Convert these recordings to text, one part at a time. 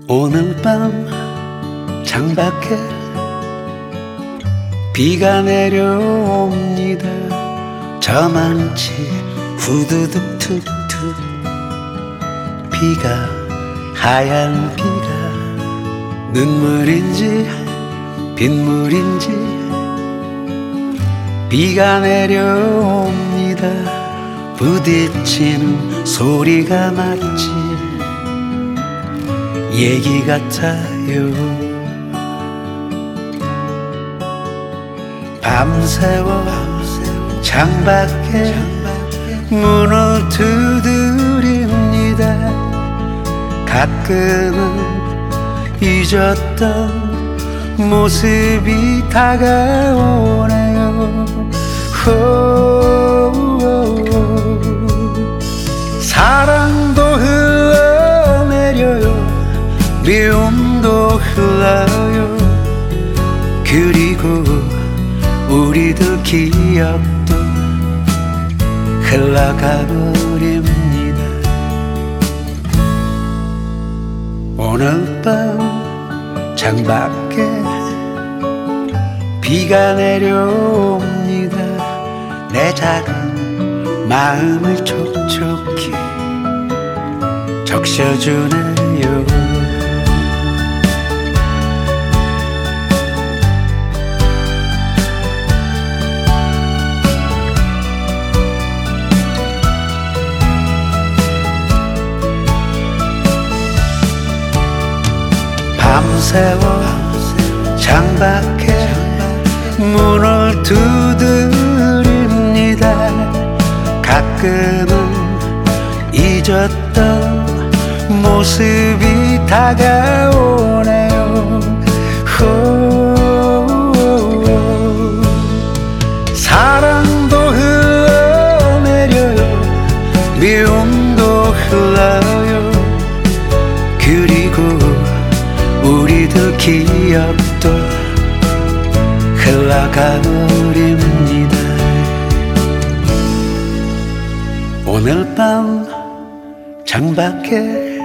오늘 밤 창밖에 비가 내려옵니다. 저만치 후두둑 툭툭 비가 하얀 비가 눈물인지 빗물인지 비가 내려옵니다. 부딪히는 소리가 마치 얘기 같아요. 밤새워 창밖에 문을 두드립니다. 가끔은 잊었던 모습이 다가오네요. 사랑도 흘러내려요. 미움도 흘러요. 그리고 우리들 기억도 흘러가 버립니다. 오늘 밤 창밖에 비가 내려옵니다. 내 작은 마음을 촉촉히 적셔주네요. 밤새워 창밖에 문을 두드립니다. 가끔은 잊었던 모습이 다가오네요. 사랑도 흘러내려요. 미움도 흘러요. 그리고 우리들 기억도 흘러가 버립니다. 오늘 밤 창밖에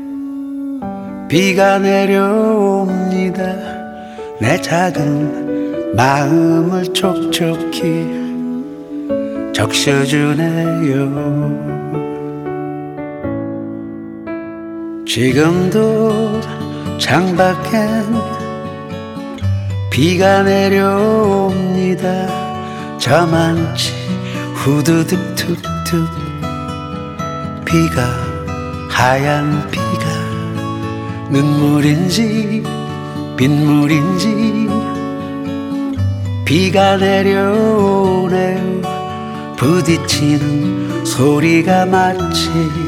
비가 내려옵니다. 내 작은 마음을 촉촉히 적셔주네요. 지금도 창밖엔 비가 내려옵니다. 저만치 후두둑 툭툭 비가 하얀 비가 눈물인지 빗물인지 비가 내려오네요. 부딪히는 소리가 마치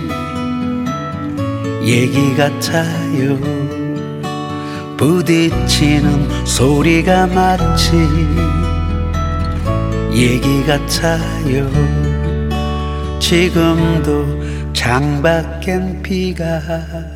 얘기 같아요. 부딪히는 소리가 마치 얘기 같아요. 지금도 창밖엔 비가